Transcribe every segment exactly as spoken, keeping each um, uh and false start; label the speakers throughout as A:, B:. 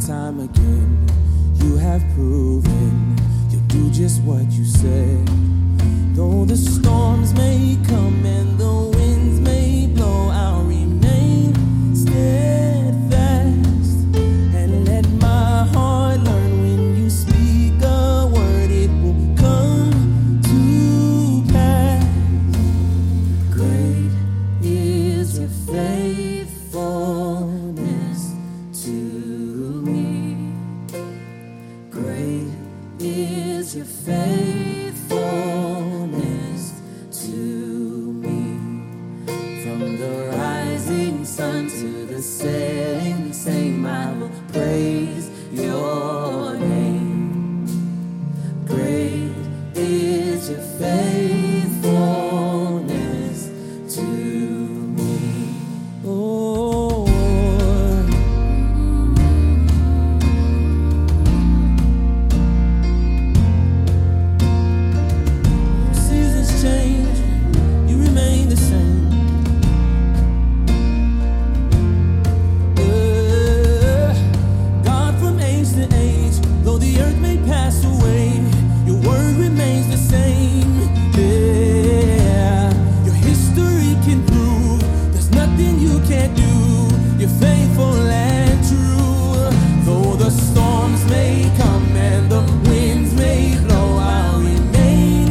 A: time again, you have proven you'll do just what you said. Though the storms may come and the winds may blow, I'll remain steadfast and let my heart learn when you speak a word, it will come to pass. Great is your faithfulness to me. Great is your faithfulness to me. From the rising sun to the setting same, I will praise your name. Great is your faithfulness to me. Oh, seasons change, you remain the same. Uh, God from age to age, though the earth may pass away, your word remains the same. Yeah, your history can prove there's nothing you can't do. You're faithful and true. Though the storms may come and the winds may blow, I'll remain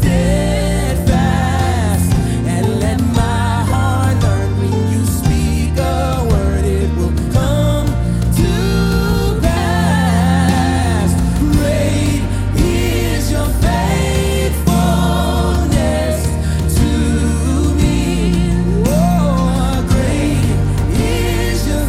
A: steadfast and let my heart learn when you speak a word, it will come to pass. Great is your faithfulness to me. Oh, great is your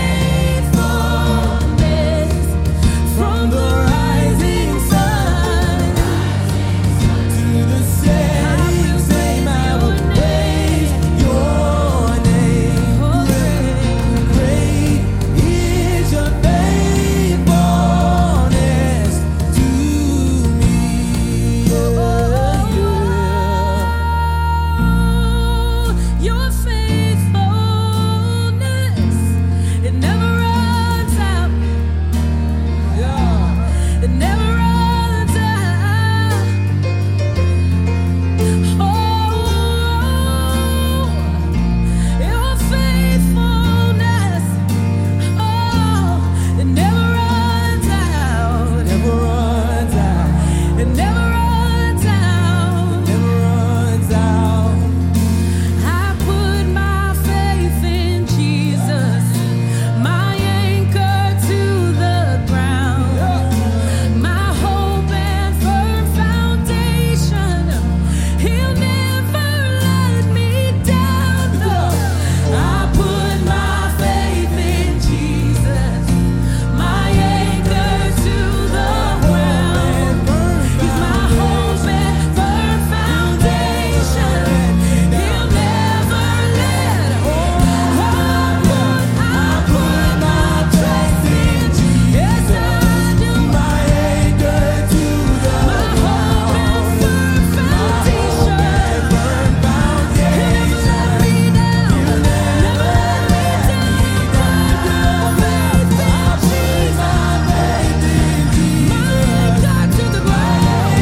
A: faithfulness. From the rising sun to the setting same, I will praise your name. Great is your faithfulness to me.
B: Your faithfulness, it never runs out.
A: Yeah.
B: It never runs out. Oh, your faithfulness, oh, it never runs out.
A: Never runs out.
B: It never runs out.
A: Never runs out.
B: I put my faith in Jesus, my anchor to the ground, my hope and firm foundation. He'll never let me down. No, I put my faith in Jesus, my anchor to the ground. He's my hope and firm foundation. He'll never let go. I put my trust in Jesus. Yes, I do.
A: My anchor to the
B: My hope and firm foundation.
A: firm
B: He'll never let me down. Never let me down. My faith in Jesus. My anchor to the ground.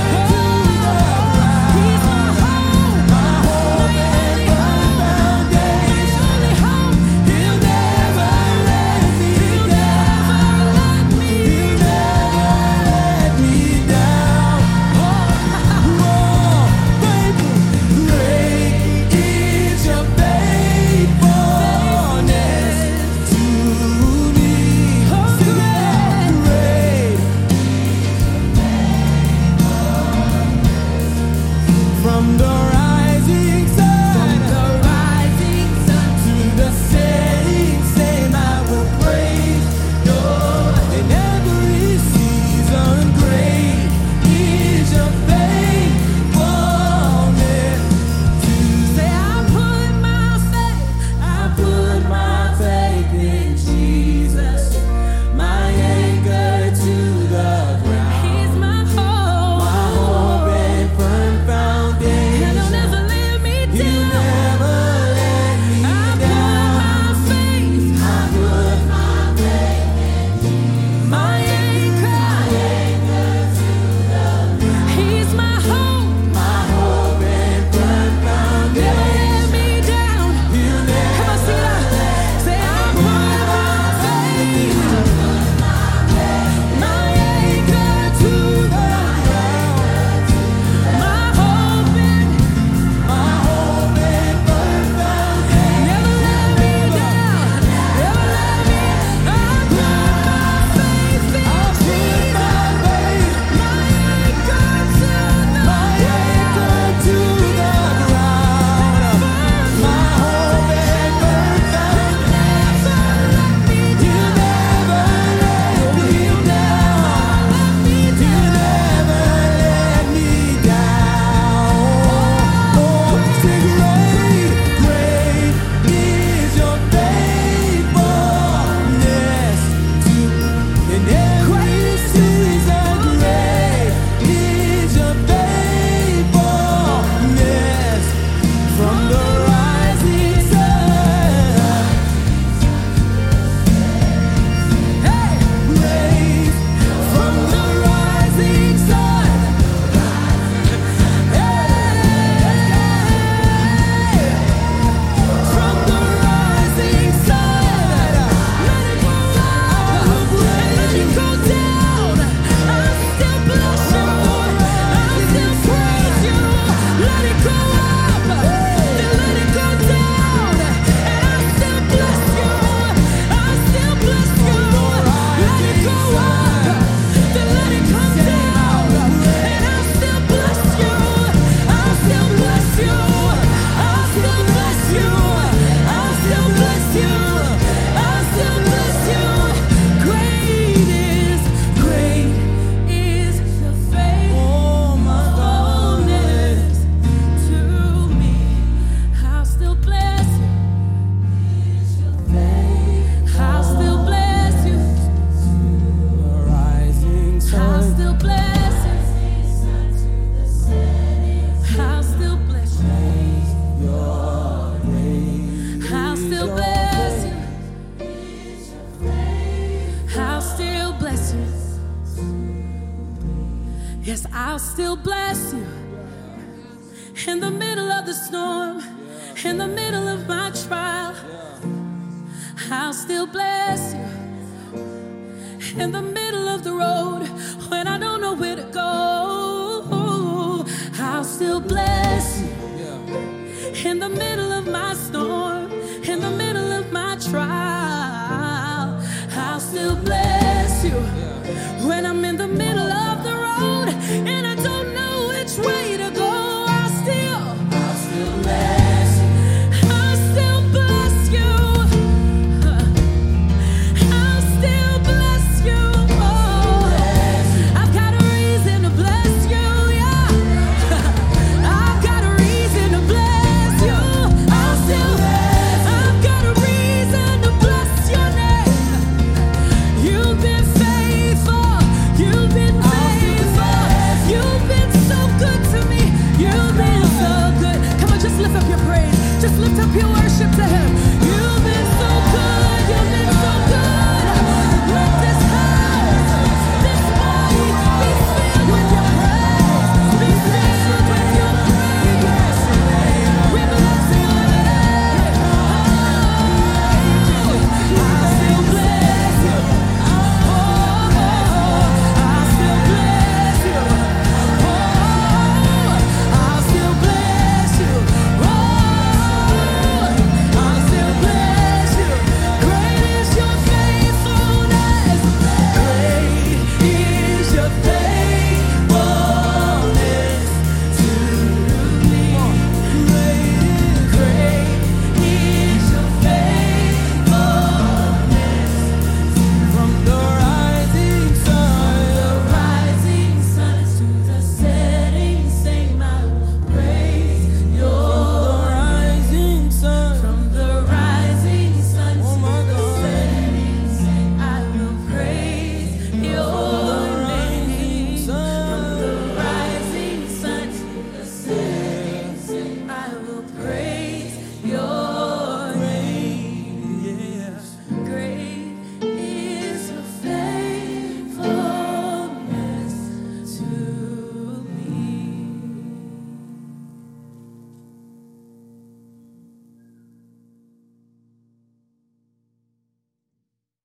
B: He's my hope. My only hope. My only hope.
A: He'll never let me
B: He'll
A: down.
B: never let me
A: Let me down. Oh, baby, great is your faithfulness to me. Sing it out, great. From the rising sun,
B: the rising sun.
A: to the setting same, I will praise your in every season. Great is your faithfulness to
B: Say, I put my faith,
A: I put my faith in Jesus, my anchor to the ground,
B: He's my hope.
A: my hope and firm foundation.
B: And He'll never let me
A: You
B: down.
A: never let me
B: I put
A: down.
B: my faith.
A: I put my faith in Yes, I'll still bless you in the middle of the storm, in the middle of my trial. I'll still bless you in the middle of the road when I don't know where to go. I'll still bless you in the middle of my storm, in the middle of my trial.